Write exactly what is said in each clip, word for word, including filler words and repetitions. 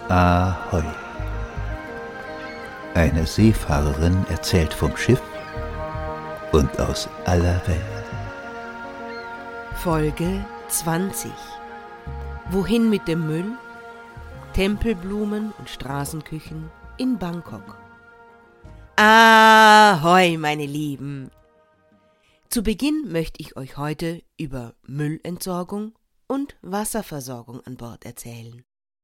Ahoi. Eine Seefahrerin erzählt vom Schiff und aus aller Welt. Folge zwanzig. Wohin mit dem Müll? Tempelblumen und Straßenküchen in Bangkok. Ahoi, meine Lieben! Zu Beginn möchte ich euch heute über Müllentsorgung und Wasserversorgung an Bord erzählen.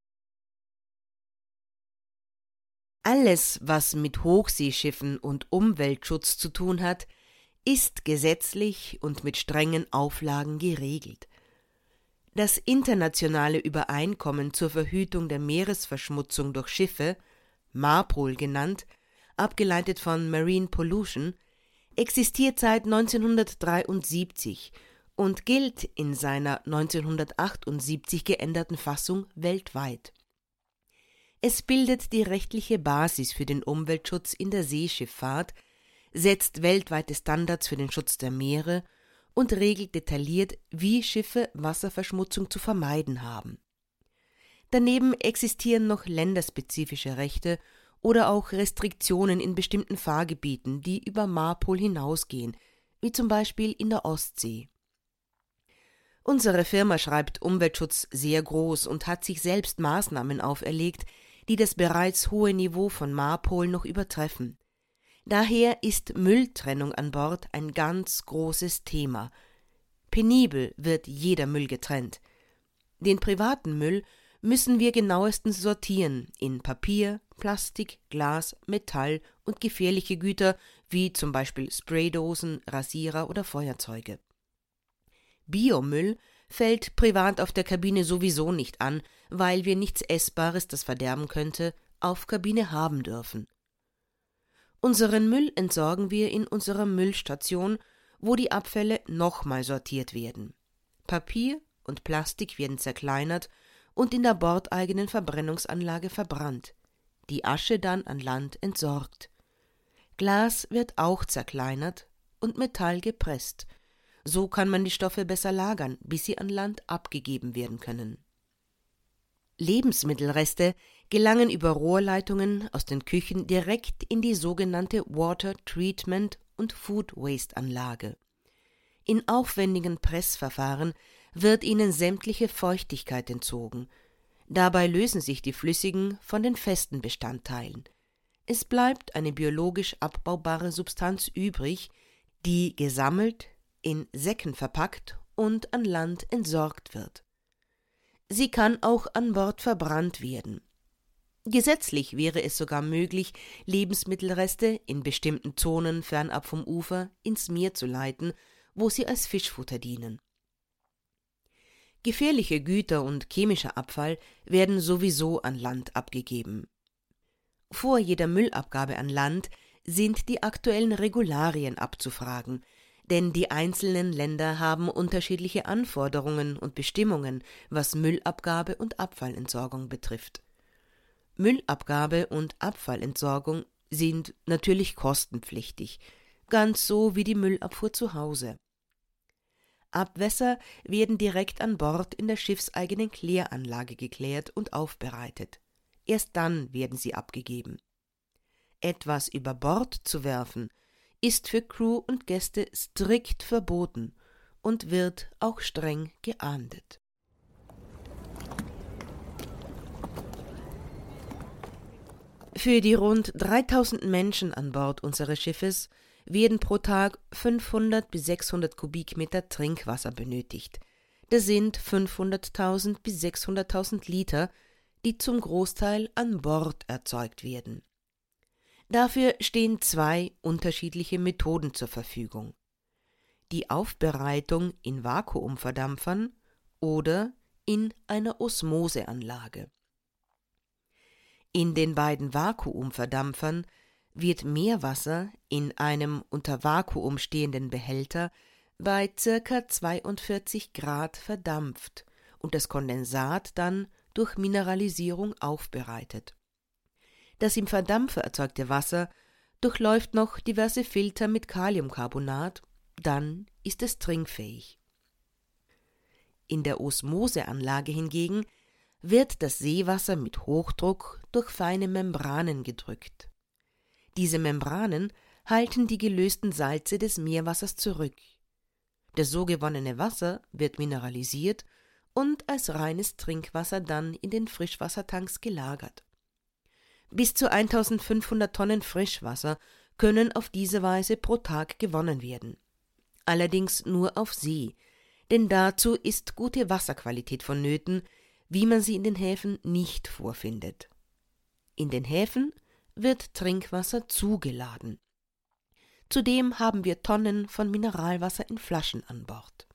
Alles, was mit Hochseeschiffen und Umweltschutz zu tun hat, ist gesetzlich und mit strengen Auflagen geregelt. Das internationale Übereinkommen zur Verhütung der Meeresverschmutzung durch Schiffe, MARPOL genannt, abgeleitet von Marine Pollution, existiert seit neunzehnhundertdreiundsiebzig und gilt in seiner neunzehnhundertachtundsiebzig geänderten Fassung weltweit. Es bildet die rechtliche Basis für den Umweltschutz in der Seeschifffahrt, setzt weltweite Standards für den Schutz der Meere und regelt detailliert, wie Schiffe Wasserverschmutzung zu vermeiden haben. Daneben existieren noch länderspezifische Rechte oder auch Restriktionen in bestimmten Fahrgebieten, die über MARPOL hinausgehen, wie zum Beispiel in der Ostsee. Unsere Firma schreibt Umweltschutz sehr groß und hat sich selbst Maßnahmen auferlegt, die das bereits hohe Niveau von MARPOL noch übertreffen. Daher ist Mülltrennung an Bord ein ganz großes Thema. Penibel wird jeder Müll getrennt. Den privaten Müll müssen wir genauestens sortieren in Papier, Plastik, Glas, Metall und gefährliche Güter wie zum Beispiel Spraydosen, Rasierer oder Feuerzeuge. Biomüll fällt privat auf der Kabine sowieso nicht an, weil wir nichts Essbares, das verderben könnte, auf Kabine haben dürfen. Unseren Müll entsorgen wir in unserer Müllstation, wo die Abfälle nochmal sortiert werden. Papier und Plastik werden zerkleinert und in der bordeigenen Verbrennungsanlage verbrannt, die Asche dann an Land entsorgt. Glas wird auch zerkleinert und Metall gepresst. So kann man die Stoffe besser lagern, bis sie an Land abgegeben werden können. Lebensmittelreste gelangen über Rohrleitungen aus den Küchen direkt in die sogenannte Water Treatment und Food Waste Anlage. In aufwendigen Pressverfahren wird ihnen sämtliche Feuchtigkeit entzogen. Dabei lösen sich die flüssigen von den festen Bestandteilen. Es bleibt eine biologisch abbaubare Substanz übrig, die gesammelt, in Säcken verpackt und an Land entsorgt wird. Sie kann auch an Bord verbrannt werden. Gesetzlich wäre es sogar möglich, Lebensmittelreste in bestimmten Zonen fernab vom Ufer ins Meer zu leiten, wo sie als Fischfutter dienen. Gefährliche Güter und chemischer Abfall werden sowieso an Land abgegeben. Vor jeder Müllabgabe an Land sind die aktuellen Regularien abzufragen, denn die einzelnen Länder haben unterschiedliche Anforderungen und Bestimmungen, was Müllabgabe und Abfallentsorgung betrifft. Müllabgabe und Abfallentsorgung sind natürlich kostenpflichtig, ganz so wie die Müllabfuhr zu Hause. Abwässer werden direkt an Bord in der schiffseigenen Kläranlage geklärt und aufbereitet. Erst dann werden sie abgegeben. Etwas über Bord zu werfen, ist für Crew und Gäste strikt verboten und wird auch streng geahndet. Für die rund dreitausend Menschen an Bord unseres Schiffes werden pro Tag fünfhundert bis sechshundert Kubikmeter Trinkwasser benötigt. Das sind fünfhunderttausend bis sechshunderttausend Liter, die zum Großteil an Bord erzeugt werden. Dafür stehen zwei unterschiedliche Methoden zur Verfügung: die Aufbereitung in Vakuumverdampfern oder in einer Osmoseanlage. In den beiden Vakuumverdampfern wird Meerwasser in einem unter Vakuum stehenden Behälter bei ca. zweiundvierzig Grad verdampft und das Kondensat dann durch Mineralisierung aufbereitet. Das im Verdampfer erzeugte Wasser durchläuft noch diverse Filter mit Kaliumcarbonat, dann ist es trinkfähig. In der Osmoseanlage hingegen wird das Seewasser mit Hochdruck durch feine Membranen gedrückt. Diese Membranen halten die gelösten Salze des Meerwassers zurück. Das so gewonnene Wasser wird mineralisiert und als reines Trinkwasser dann in den Frischwassertanks gelagert. Bis zu eintausendfünfhundert Tonnen Frischwasser können auf diese Weise pro Tag gewonnen werden. Allerdings nur auf See, denn dazu ist gute Wasserqualität vonnöten, wie man sie in den Häfen nicht vorfindet. In den Häfen wird Trinkwasser zugeladen. Zudem haben wir Tonnen von Mineralwasser in Flaschen an Bord.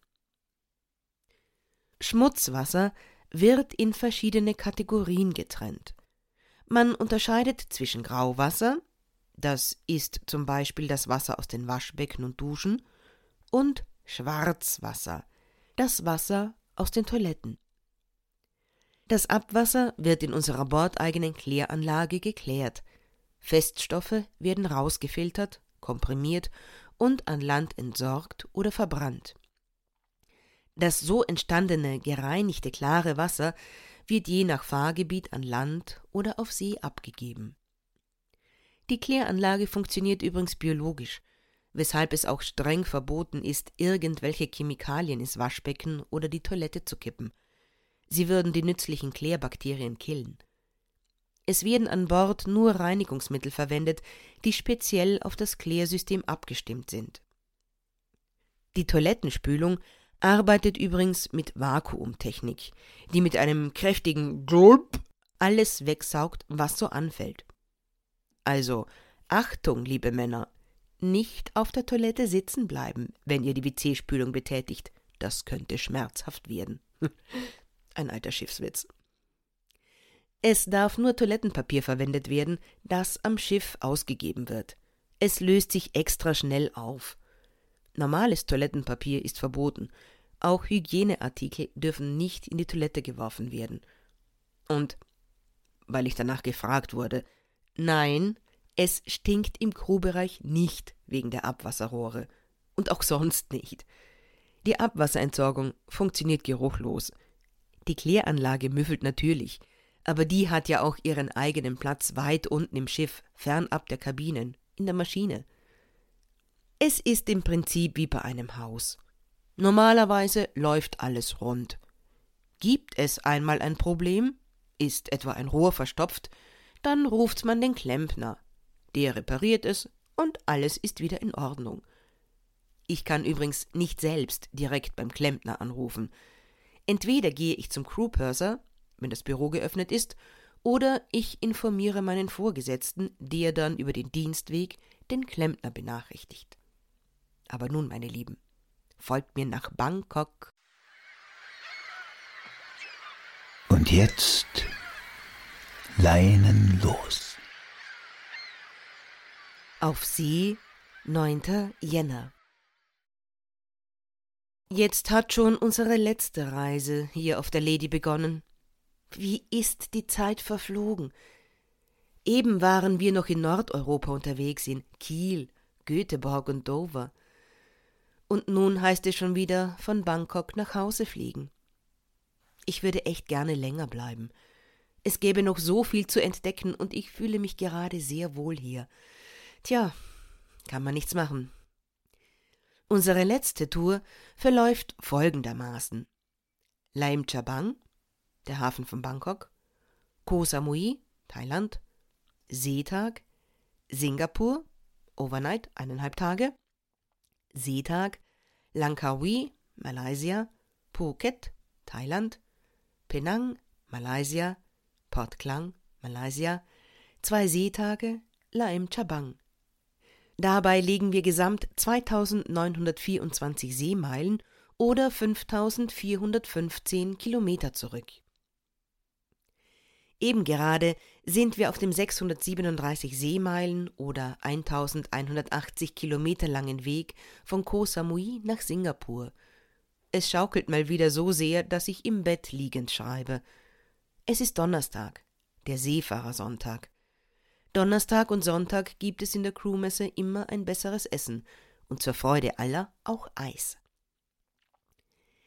Schmutzwasser wird in verschiedene Kategorien getrennt. Man unterscheidet zwischen Grauwasser, das ist zum Beispiel das Wasser aus den Waschbecken und Duschen, und Schwarzwasser, das Wasser aus den Toiletten. Das Abwasser wird in unserer bordeigenen Kläranlage geklärt. Feststoffe werden rausgefiltert, komprimiert und an Land entsorgt oder verbrannt. Das so entstandene, gereinigte, klare Wasser wird je nach Fahrgebiet an Land oder auf See abgegeben. Die Kläranlage funktioniert übrigens biologisch, weshalb es auch streng verboten ist, irgendwelche Chemikalien ins Waschbecken oder die Toilette zu kippen. Sie würden die nützlichen Klärbakterien killen. Es werden an Bord nur Reinigungsmittel verwendet, die speziell auf das Klärsystem abgestimmt sind. Die Toilettenspülung arbeitet übrigens mit Vakuumtechnik, die mit einem kräftigen Gulp alles wegsaugt, was so anfällt. Also, Achtung, liebe Männer, nicht auf der Toilette sitzen bleiben, wenn ihr die W C-Spülung betätigt. Das könnte schmerzhaft werden. Ein alter Schiffswitz. Es darf nur Toilettenpapier verwendet werden, das am Schiff ausgegeben wird. Es löst sich extra schnell auf. Normales Toilettenpapier ist verboten. Auch Hygieneartikel dürfen nicht in die Toilette geworfen werden. Und, weil ich danach gefragt wurde, nein, es stinkt im Crewbereich nicht wegen der Abwasserrohre. Und auch sonst nicht. Die Abwasserentsorgung funktioniert geruchlos. Die Kläranlage müffelt natürlich, aber die hat ja auch ihren eigenen Platz weit unten im Schiff, fernab der Kabinen, in der Maschine. Es ist im Prinzip wie bei einem Haus. Normalerweise läuft alles rund. Gibt es einmal ein Problem, ist etwa ein Rohr verstopft, dann ruft man den Klempner. Der repariert es und alles ist wieder in Ordnung. Ich kann übrigens nicht selbst direkt beim Klempner anrufen. Entweder gehe ich zum Crewpurser, wenn das Büro geöffnet ist, oder ich informiere meinen Vorgesetzten, der dann über den Dienstweg den Klempner benachrichtigt. Aber nun, meine Lieben, folgt mir nach Bangkok. Und jetzt Leinen los. Auf See, neunter Jänner. Jetzt hat schon unsere letzte Reise hier auf der Lady begonnen. Wie ist die Zeit verflogen? Eben waren wir noch in Nordeuropa unterwegs, in Kiel, Göteborg und Dover. Und nun heißt es schon wieder von Bangkok nach Hause fliegen. Ich würde echt gerne länger bleiben. Es gäbe noch so viel zu entdecken und ich fühle mich gerade sehr wohl hier. Tja, kann man nichts machen. Unsere letzte Tour verläuft folgendermaßen. Laem Chabang, der Hafen von Bangkok, Koh Samui, Thailand, Seetag, Singapur, Overnight, eineinhalb Tage, Seetag, Langkawi, Malaysia, Phuket, Thailand, Penang, Malaysia, Port Klang, Malaysia, zwei Seetage, Laem Chabang. Dabei legen wir gesamt zweitausendneunhundertvierundzwanzig Seemeilen oder fünftausendvierhundertfünfzehn Kilometer zurück. Eben gerade sind wir auf dem sechshundertsiebenunddreißig Seemeilen oder eintausendeinhundertachtzig Kilometer langen Weg von Koh Samui nach Singapur. Es schaukelt mal wieder so sehr, dass ich im Bett liegend schreibe. Es ist Donnerstag, der Seefahrersonntag. Donnerstag und Sonntag gibt es in der Crewmesse immer ein besseres Essen und zur Freude aller auch Eis.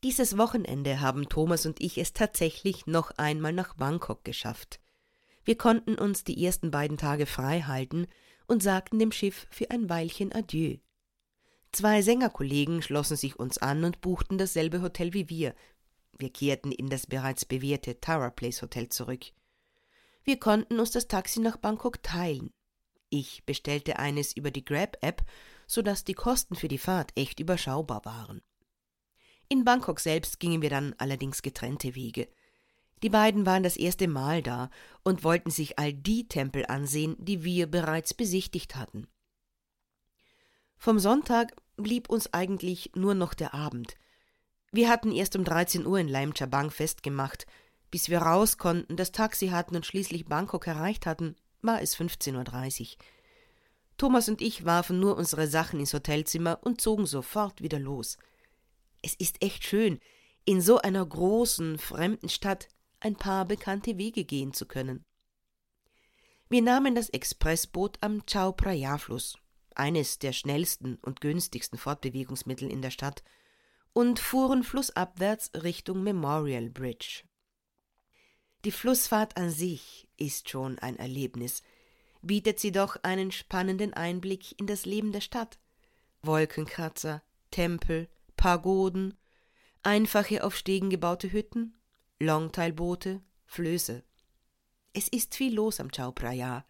Dieses Wochenende haben Thomas und ich es tatsächlich noch einmal nach Bangkok geschafft. Wir konnten uns die ersten beiden Tage frei halten und sagten dem Schiff für ein Weilchen Adieu. Zwei Sängerkollegen schlossen sich uns an und buchten dasselbe Hotel wie wir. Wir kehrten in das bereits bewährte Tower Place Hotel zurück. Wir konnten uns das Taxi nach Bangkok teilen. Ich bestellte eines über die Grab-App, sodass die Kosten für die Fahrt echt überschaubar waren. In Bangkok selbst gingen wir dann allerdings getrennte Wege. Die beiden waren das erste Mal da und wollten sich all die Tempel ansehen, die wir bereits besichtigt hatten. Vom Sonntag blieb uns eigentlich nur noch der Abend. Wir hatten erst um dreizehn Uhr in Laem Chabang festgemacht. Bis wir raus konnten, das Taxi hatten und schließlich Bangkok erreicht hatten, war es fünfzehn Uhr dreißig. Thomas und ich warfen nur unsere Sachen ins Hotelzimmer und zogen sofort wieder los. Es ist echt schön, in so einer großen, fremden Stadt ein paar bekannte Wege gehen zu können. Wir nahmen das Expressboot am Chao Phraya-Fluss, eines der schnellsten und günstigsten Fortbewegungsmittel in der Stadt, und fuhren flussabwärts Richtung Memorial Bridge. Die Flussfahrt an sich ist schon ein Erlebnis, bietet sie doch einen spannenden Einblick in das Leben der Stadt. Wolkenkratzer, Tempel, Pagoden, einfache auf Stegen gebaute Hütten, Longtailboote, Flöße. Es ist viel los am Chao Phraya.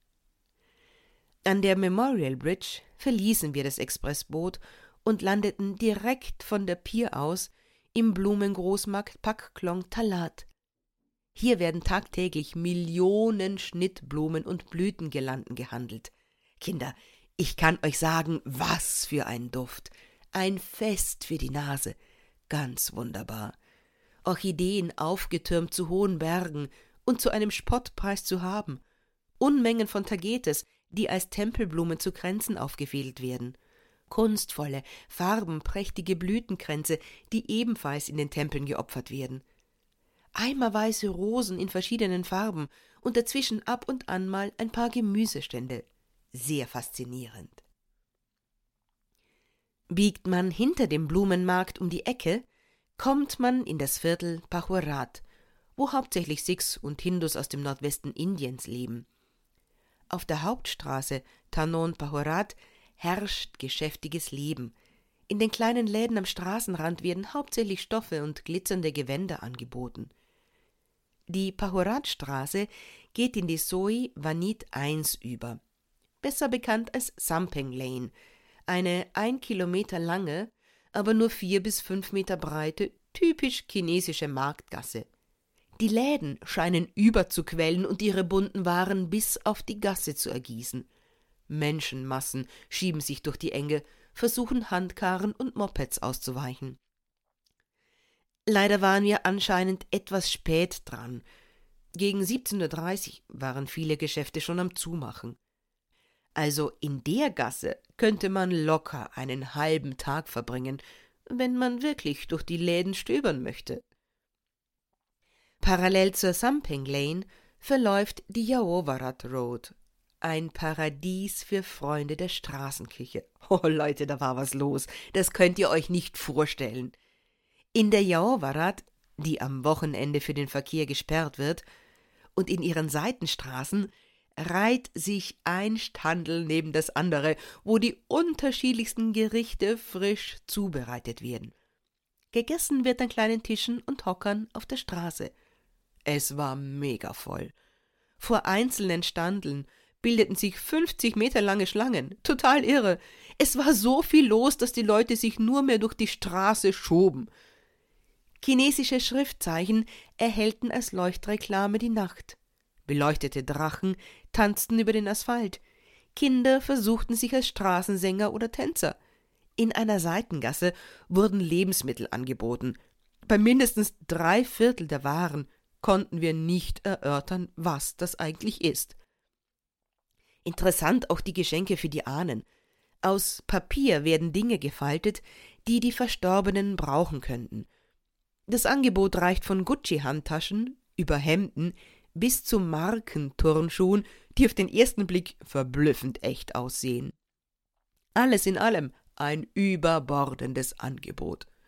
An der Memorial Bridge verließen wir das Expressboot und landeten direkt von der Pier aus im Blumengroßmarkt Phak Klong Talat. Hier werden tagtäglich Millionen Schnittblumen und Blütengirlanden gehandelt. Kinder, ich kann euch sagen, was für ein Duft. Ein Fest für die Nase. Ganz wunderbar. Orchideen aufgetürmt zu hohen Bergen und zu einem Spottpreis zu haben. Unmengen von Tagetes, die als Tempelblumen zu Kränzen aufgefädelt werden. Kunstvolle, farbenprächtige Blütenkränze, die ebenfalls in den Tempeln geopfert werden. Eimerweise Rosen in verschiedenen Farben und dazwischen ab und an mal ein paar Gemüsestände. Sehr faszinierend. Biegt man hinter dem Blumenmarkt um die Ecke, kommt man in das Viertel Pahurat, wo hauptsächlich Sikhs und Hindus aus dem Nordwesten Indiens leben. Auf der Hauptstraße Tanon Pahurat herrscht geschäftiges Leben. In den kleinen Läden am Straßenrand werden hauptsächlich Stoffe und glitzernde Gewänder angeboten. Die Pahurat-Straße geht in die Soi Vanit eins über, besser bekannt als Sampeng Lane, eine ein Kilometer lange, aber nur vier bis fünf Meter breite, typisch chinesische Marktgasse. Die Läden scheinen überzuquellen und ihre bunten Waren bis auf die Gasse zu ergießen. Menschenmassen schieben sich durch die Enge, versuchen Handkarren und Mopeds auszuweichen. Leider waren wir anscheinend etwas spät dran. Gegen siebzehn Uhr dreißig waren viele Geschäfte schon am Zumachen. Also in der Gasse könnte man locker einen halben Tag verbringen, wenn man wirklich durch die Läden stöbern möchte. Parallel zur Sampeng Lane verläuft die Yaowarat Road, ein Paradies für Freunde der Straßenküche. Oh Leute, da war was los, das könnt ihr euch nicht vorstellen. In der Yaowarat, die am Wochenende für den Verkehr gesperrt wird, und in ihren Seitenstraßen reiht sich ein Standel neben das andere, wo die unterschiedlichsten Gerichte frisch zubereitet werden. Gegessen wird an kleinen Tischen und Hockern auf der Straße. Es war mega voll. Vor einzelnen Standeln bildeten sich fünfzig Meter lange Schlangen. Total irre. Es war so viel los, dass die Leute sich nur mehr durch die Straße schoben. Chinesische Schriftzeichen erhellten als Leuchtreklame die Nacht. Beleuchtete Drachen tanzten über den Asphalt. Kinder versuchten sich als Straßensänger oder Tänzer. In einer Seitengasse wurden Lebensmittel angeboten. Bei mindestens drei Viertel der Waren konnten wir nicht erörtern, was das eigentlich ist. Interessant auch die Geschenke für die Ahnen. Aus Papier werden Dinge gefaltet, die die Verstorbenen brauchen könnten. Das Angebot reicht von Gucci-Handtaschen über Hemden bis zu Markenturnschuhen, die auf den ersten Blick verblüffend echt aussehen. Alles in allem ein überbordendes Angebot.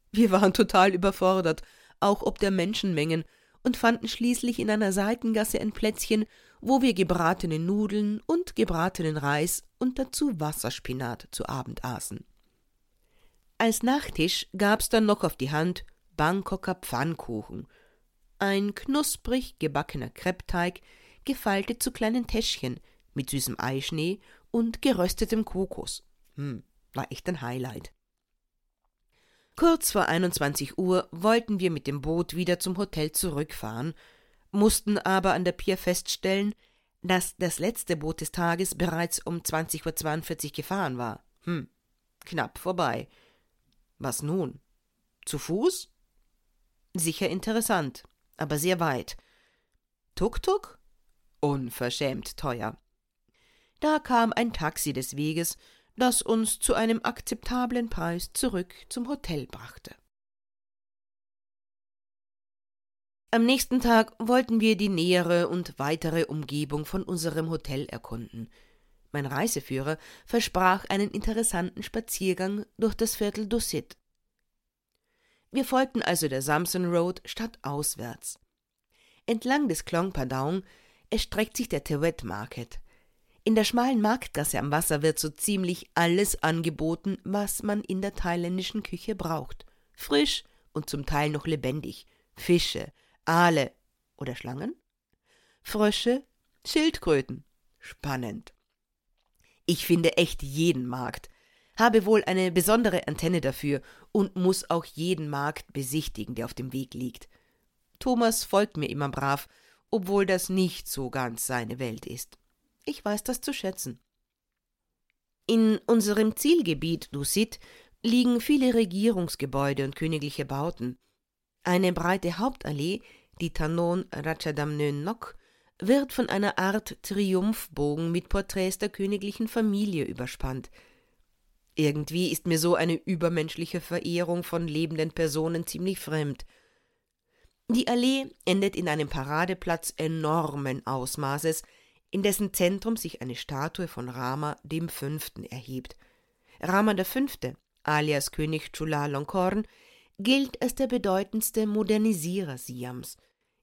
Wir waren total überfordert, auch ob der Menschenmengen, und fanden schließlich in einer Seitengasse ein Plätzchen, wo wir gebratene Nudeln und gebratenen Reis und dazu Wasserspinat zu Abend aßen. Als Nachtisch gab's dann noch auf die Hand Bangkoker Pfannkuchen, ein knusprig gebackener Kreppteig, gefaltet zu kleinen Täschchen mit süßem Eischnee und geröstetem Kokos. Hm, war echt ein Highlight. Kurz vor einundzwanzig Uhr wollten wir mit dem Boot wieder zum Hotel zurückfahren, mussten aber an der Pier feststellen, dass das letzte Boot des Tages bereits um zwanzig Uhr zweiundvierzig gefahren war. Hm, knapp vorbei. Was nun? Zu Fuß? Sicher interessant, aber sehr weit. Tuk-Tuk? Unverschämt teuer. Da kam ein Taxi des Weges, das uns zu einem akzeptablen Preis zurück zum Hotel brachte. Am nächsten Tag wollten wir die nähere und weitere Umgebung von unserem Hotel erkunden. Mein Reiseführer versprach einen interessanten Spaziergang durch das Viertel Dusit. Wir folgten also der Samson Road stadtauswärts. Entlang des Klong Padaung erstreckt sich der Tewet Market. In der schmalen Marktgasse am Wasser wird so ziemlich alles angeboten, was man in der thailändischen Küche braucht. Frisch und zum Teil noch lebendig. Fische, Aale oder Schlangen? Frösche, Schildkröten. Spannend. Ich finde echt jeden Markt, habe wohl eine besondere Antenne dafür und muss auch jeden Markt besichtigen, der auf dem Weg liegt. Thomas folgt mir immer brav, obwohl das nicht so ganz seine Welt ist. Ich weiß das zu schätzen. In unserem Zielgebiet Dusit liegen viele Regierungsgebäude und königliche Bauten. Eine breite Hauptallee, die Tanon Ratchadamnön Nok, wird von einer Art Triumphbogen mit Porträts der königlichen Familie überspannt. Irgendwie ist mir so eine übermenschliche Verehrung von lebenden Personen ziemlich fremd. Die Allee endet in einem Paradeplatz enormen Ausmaßes, in dessen Zentrum sich eine Statue von Rama dem Fünften erhebt. Rama der Fünfte, alias König Chulalongkorn, gilt als der bedeutendste Modernisierer Siams.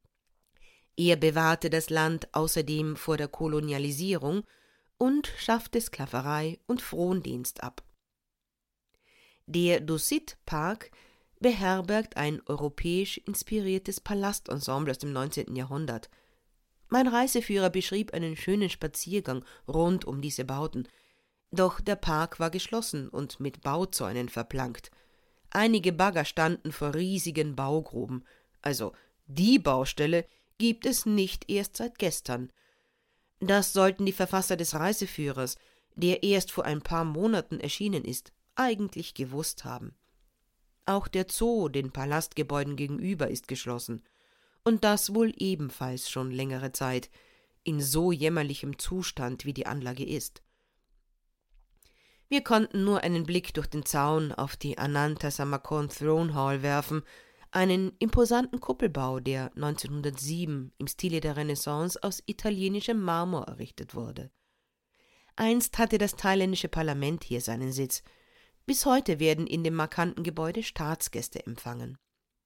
Er bewahrte das Land außerdem vor der Kolonialisierung und schaffte Sklaverei und Frondienst ab. Der Dusit Park beherbergt ein europäisch inspiriertes Palastensemble aus dem neunzehnten Jahrhundert. Mein Reiseführer beschrieb einen schönen Spaziergang rund um diese Bauten, doch der Park war geschlossen und mit Bauzäunen verplankt. Einige Bagger standen vor riesigen Baugruben, also die Baustelle gibt es nicht erst seit gestern. Das sollten die Verfasser des Reiseführers, der erst vor ein paar Monaten erschienen ist, eigentlich gewusst haben. Auch der Zoo den Palastgebäuden gegenüber ist geschlossen, und das wohl ebenfalls schon längere Zeit, in so jämmerlichem Zustand, wie die Anlage ist. Wir konnten nur einen Blick durch den Zaun auf die Ananta Samakon Throne Hall werfen, einen imposanten Kuppelbau, der neunzehnhundertsieben im Stile der Renaissance aus italienischem Marmor errichtet wurde. Einst hatte das thailändische Parlament hier seinen Sitz. Bis heute werden in dem markanten Gebäude Staatsgäste empfangen.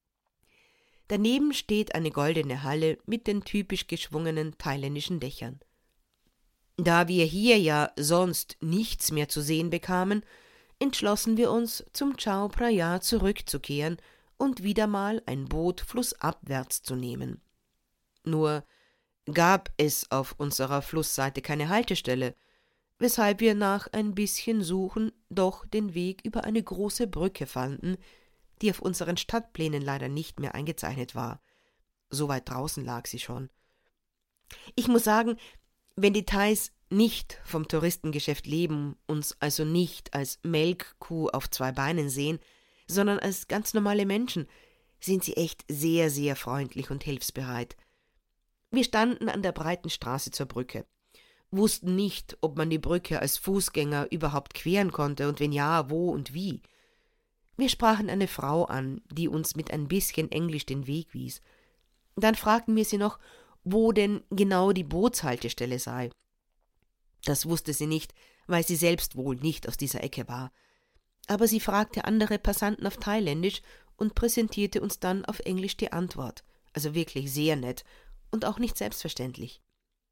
Daneben steht eine goldene Halle mit den typisch geschwungenen thailändischen Dächern. Da wir hier ja sonst nichts mehr zu sehen bekamen, entschlossen wir uns, zum Chao Phraya zurückzukehren und wieder mal ein Boot flussabwärts zu nehmen. Nur gab es auf unserer Flussseite keine Haltestelle, weshalb wir nach ein bisschen Suchen doch den Weg über eine große Brücke fanden, die auf unseren Stadtplänen leider nicht mehr eingezeichnet war. So weit draußen lag sie schon. Ich muss sagen, wenn die Thais nicht vom Touristengeschäft leben, uns also nicht als Melkkuh auf zwei Beinen sehen, sondern als ganz normale Menschen, sind sie echt sehr, sehr freundlich und hilfsbereit. Wir standen an der breiten Straße zur Brücke, wussten nicht, ob man die Brücke als Fußgänger überhaupt queren konnte und wenn ja, wo und wie. Wir sprachen eine Frau an, die uns mit ein bisschen Englisch den Weg wies. Dann fragten wir sie noch, wo denn genau die Bootshaltestelle sei. Das wusste sie nicht, weil sie selbst wohl nicht aus dieser Ecke war. Aber sie fragte andere Passanten auf Thailändisch und präsentierte uns dann auf Englisch die Antwort, also wirklich sehr nett und auch nicht selbstverständlich.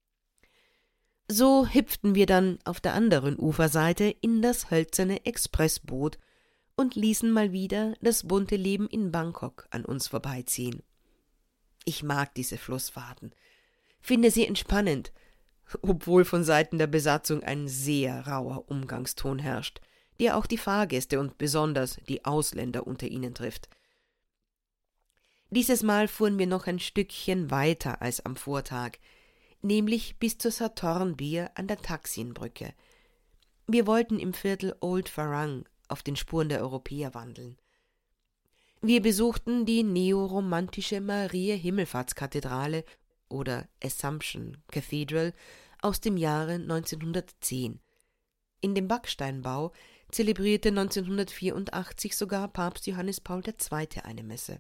So hüpften wir dann auf der anderen Uferseite in das hölzerne Expressboot und ließen mal wieder das bunte Leben in Bangkok an uns vorbeiziehen. Ich mag diese Flussfahrten, finde sie entspannend, obwohl von Seiten der Besatzung ein sehr rauer Umgangston herrscht, der auch die Fahrgäste und besonders die Ausländer unter ihnen trifft. Dieses Mal fuhren wir noch ein Stückchen weiter als am Vortag, nämlich bis zur Sathorn-Bier an der Taksinbrücke. Wir wollten im Viertel Old Farang auf den Spuren der Europäer wandeln. Wir besuchten die neoromantische Maria-Himmelfahrtskathedrale oder Assumption Cathedral aus dem Jahre neunzehnhundertzehn. In dem Backsteinbau zelebrierte neunzehnhundertvierundachtzig sogar Papst Johannes Paul der Zweite eine Messe.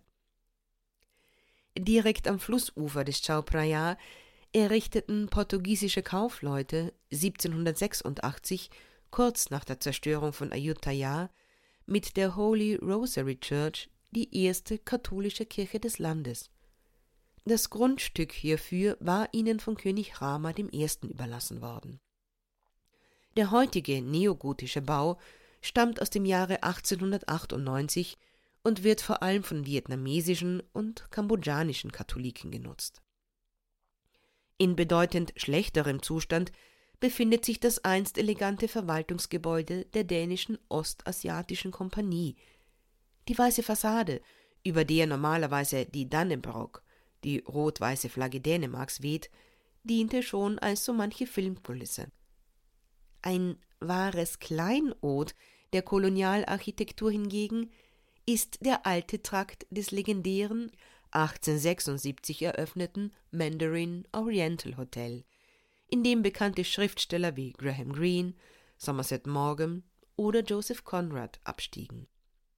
Direkt am Flussufer des Chao Phraya errichteten portugiesische Kaufleute siebzehnhundertsechsundachtzig, kurz nach der Zerstörung von Ayutthaya, mit der Holy Rosary Church die erste katholische Kirche des Landes. Das Grundstück hierfür war ihnen von König Rama dem Ersten überlassen worden. Der heutige neogotische Bau stammt aus dem Jahre achtzehnhundertachtundneunzig und wird vor allem von vietnamesischen und kambodschanischen Katholiken genutzt. In bedeutend schlechterem Zustand befindet sich das einst elegante Verwaltungsgebäude der dänischen Ostasiatischen Kompanie. Die weiße Fassade, über der normalerweise die Dannebrog, die rot-weiße Flagge Dänemarks, weht, diente schon als so manche Filmkulisse. Ein wahres Kleinod der Kolonialarchitektur hingegen ist der alte Trakt des legendären, achtzehnhundertsechsundsiebzig eröffneten Mandarin Oriental Hotel, in dem bekannte Schriftsteller wie Graham Greene, Somerset Maugham oder Joseph Conrad abstiegen.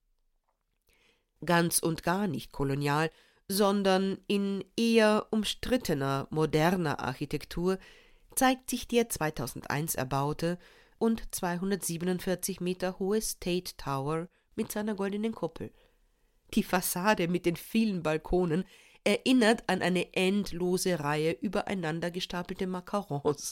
Ganz und gar nicht kolonial, sondern in eher umstrittener, moderner Architektur zeigt sich der zweitausendeins erbaute und zweihundertsiebenundvierzig Meter hohe State Tower mit seiner goldenen Kuppel. Die Fassade mit den vielen Balkonen erinnert an eine endlose Reihe übereinander gestapelte Macarons.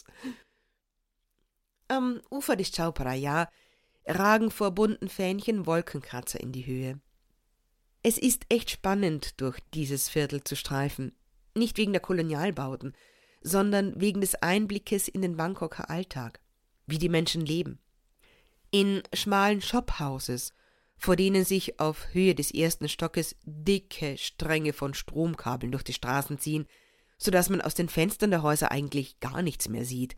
Am Ufer des Chao Phraya ragen vor bunten Fähnchen Wolkenkratzer in die Höhe. Es ist echt spannend, durch dieses Viertel zu streifen, nicht wegen der Kolonialbauten, sondern wegen des Einblickes in den Bangkoker Alltag, wie die Menschen leben. In schmalen Shophouses, vor denen sich auf Höhe des ersten Stockes dicke Stränge von Stromkabeln durch die Straßen ziehen, so dass man aus den Fenstern der Häuser eigentlich gar nichts mehr sieht.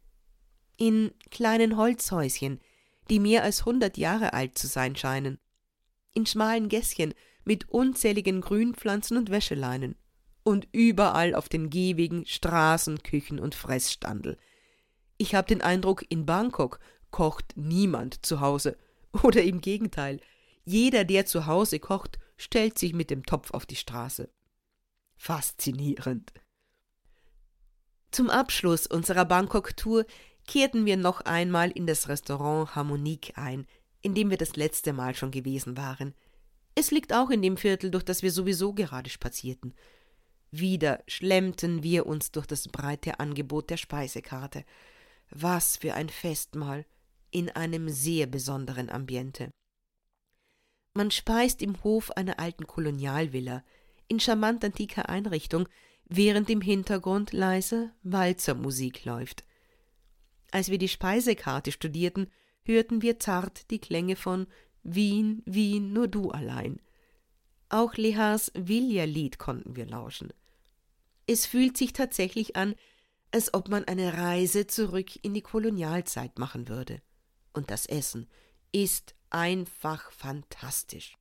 In kleinen Holzhäuschen, die mehr als hundert Jahre alt zu sein scheinen. In schmalen Gässchen mit unzähligen Grünpflanzen und Wäscheleinen. Und überall auf den Gehwegen Straßen, Küchen und Fressstandel. Ich habe den Eindruck, in Bangkok kocht niemand zu Hause. Oder im Gegenteil, jeder, der zu Hause kocht, stellt sich mit dem Topf auf die Straße. Faszinierend. Zum Abschluss unserer Bangkok-Tour kehrten wir noch einmal in das Restaurant Harmonique ein, in dem wir das letzte Mal schon gewesen waren. Es liegt auch in dem Viertel, durch das wir sowieso gerade spazierten. Wieder schlemmten wir uns durch das breite Angebot der Speisekarte. Was für ein Festmahl in einem sehr besonderen Ambiente. Man speist im Hof einer alten Kolonialvilla, in charmant antiker Einrichtung, während im Hintergrund leise Walzermusik läuft. Als wir die Speisekarte studierten, hörten wir zart die Klänge von »Wien, Wien, nur du allein«. Auch Lehars Vilja-Lied konnten wir lauschen. Es fühlt sich tatsächlich an, als ob man eine Reise zurück in die Kolonialzeit machen würde. Und das Essen ist einfach fantastisch.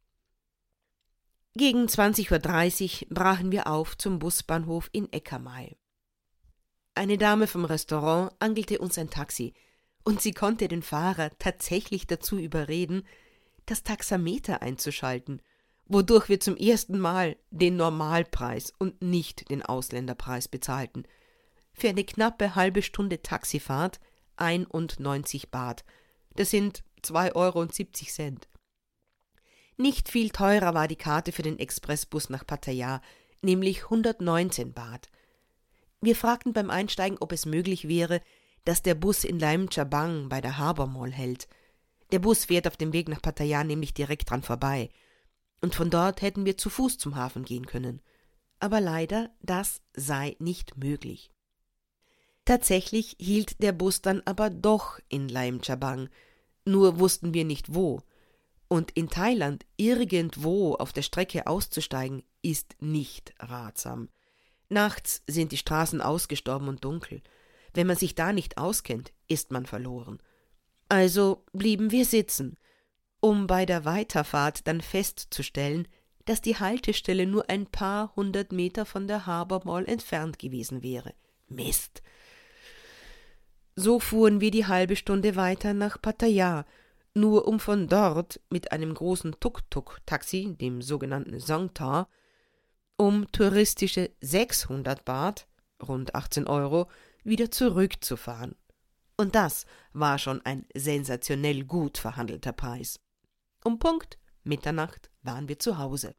Gegen zwanzig Uhr dreißig brachen wir auf zum Busbahnhof in Ekamai. Eine Dame vom Restaurant angelte uns ein Taxi, und sie konnte den Fahrer tatsächlich dazu überreden, das Taxameter einzuschalten, wodurch wir zum ersten Mal den Normalpreis und nicht den Ausländerpreis bezahlten. Für eine knappe halbe Stunde Taxifahrt einundneunzig Baht. Das sind zwei Euro siebzig. Nicht viel teurer war die Karte für den Expressbus nach Pattaya, nämlich hundertneunzehn Baht. Wir fragten beim Einsteigen, ob es möglich wäre, dass der Bus in Laem Chabang bei der Harbour Mall hält. Der Bus fährt auf dem Weg nach Pattaya nämlich direkt dran vorbei. Und von dort hätten wir zu Fuß zum Hafen gehen können. Aber leider, das sei nicht möglich. Tatsächlich hielt der Bus dann aber doch in Laem Chabang, nur wussten wir nicht wo. Und in Thailand irgendwo auf der Strecke auszusteigen, ist nicht ratsam. Nachts sind die Straßen ausgestorben und dunkel. Wenn man sich da nicht auskennt, ist man verloren. Also blieben wir sitzen, um bei der Weiterfahrt dann festzustellen, dass die Haltestelle nur ein paar hundert Meter von der Harbour Mall entfernt gewesen wäre. Mist! So fuhren wir die halbe Stunde weiter nach Pattaya, nur um von dort mit einem großen Tuk-Tuk-Taxi, dem sogenannten Songthae, um touristische sechshundert Baht, rund achtzehn Euro, wieder zurückzufahren. Und das war schon ein sensationell gut verhandelter Preis. Um Punkt Mitternacht waren wir zu Hause.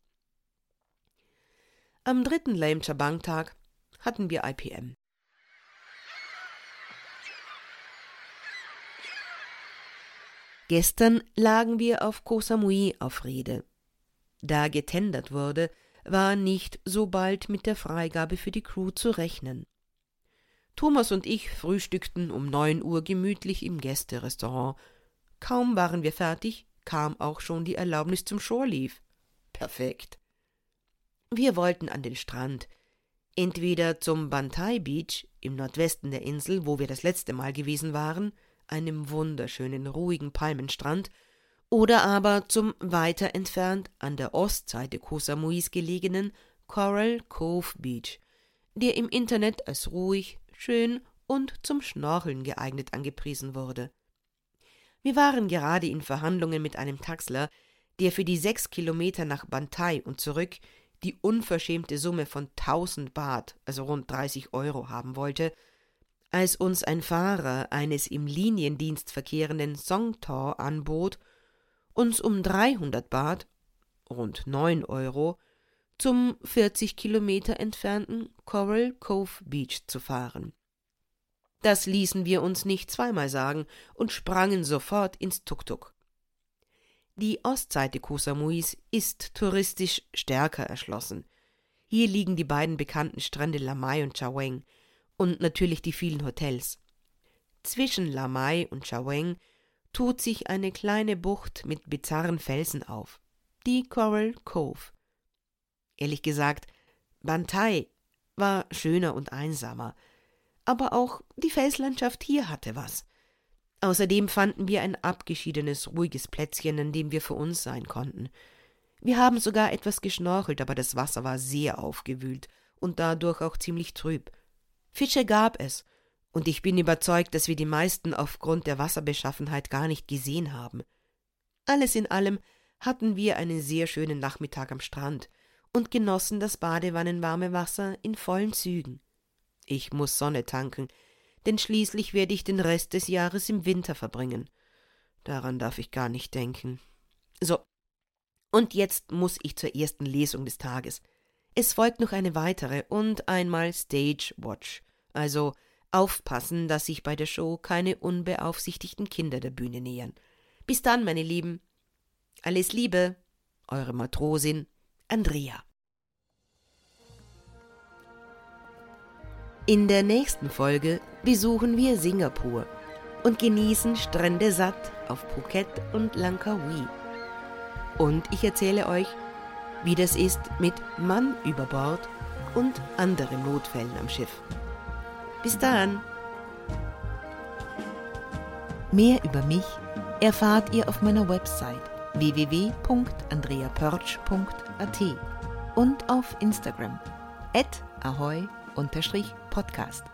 Am dritten Laem Chabang-Tag hatten wir I P M. Gestern lagen wir auf Koh Samui auf Rede. Da getendert wurde, war nicht so bald mit der Freigabe für die Crew zu rechnen. Thomas und ich frühstückten um neun Uhr gemütlich im Gästerestaurant. Kaum waren wir fertig, kam auch schon die Erlaubnis zum Shore Leave. Perfekt. Wir wollten an den Strand, entweder zum Bantai Beach im Nordwesten der Insel, wo wir das letzte Mal gewesen waren, einem wunderschönen, ruhigen Palmenstrand, oder aber zum weiter entfernt an der Ostseite Koh Samuis gelegenen Coral Cove Beach, der im Internet als ruhig, schön und zum Schnorcheln geeignet angepriesen wurde. Wir waren gerade in Verhandlungen mit einem Taxler, der für die sechs Kilometer nach Bantai und zurück die unverschämte Summe von tausend Baht, also rund dreißig Euro, haben wollte, als uns ein Fahrer eines im Liniendienst verkehrenden Songthae anbot, uns um dreihundert Baht, rund neun Euro, zum vierzig Kilometer entfernten Coral Cove Beach zu fahren. Das ließen wir uns nicht zweimal sagen und sprangen sofort ins Tuk-Tuk. Die Ostseite Koh Samuis ist touristisch stärker erschlossen. Hier liegen die beiden bekannten Strände Lamai und Chaweng und natürlich die vielen Hotels. Zwischen Lamai und Chaweng tut sich eine kleine Bucht mit bizarren Felsen auf, die Coral Cove. Ehrlich gesagt, Bantai war schöner und einsamer, aber auch die Felslandschaft hier hatte was. Außerdem fanden wir ein abgeschiedenes, ruhiges Plätzchen, an dem wir für uns sein konnten. Wir haben sogar etwas geschnorchelt, aber das Wasser war sehr aufgewühlt und dadurch auch ziemlich trüb. Fische gab es, und ich bin überzeugt, dass wir die meisten aufgrund der Wasserbeschaffenheit gar nicht gesehen haben. Alles in allem hatten wir einen sehr schönen Nachmittag am Strand und genossen das badewannenwarme Wasser in vollen Zügen. Ich muss Sonne tanken, denn schließlich werde ich den Rest des Jahres im Winter verbringen. Daran darf ich gar nicht denken. So, und jetzt muss ich zur ersten Lesung des Tages. Es folgt noch eine weitere und einmal Stage Watch, also aufpassen, dass sich bei der Show keine unbeaufsichtigten Kinder der Bühne nähern. Bis dann, meine Lieben. Alles Liebe, eure Matrosin Andrea. In der nächsten Folge besuchen wir Singapur und genießen Strände satt auf Phuket und Langkawi. Und ich erzähle euch, wie das ist mit Mann über Bord und anderen Notfällen am Schiff. Bis dann! Mehr über mich erfahrt ihr auf meiner Website w w w punkt andrea pörtsch punkt a t und auf Instagram at ahoy Podcast.